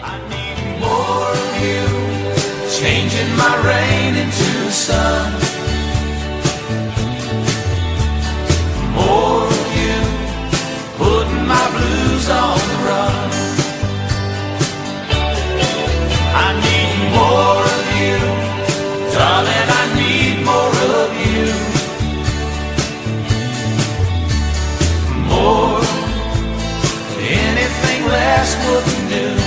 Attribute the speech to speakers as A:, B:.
A: I need more of you, changing my rain into sun. More of you, putting my blues on the run. I need more of you, darling, I need more of you. More, anything less wouldn't do.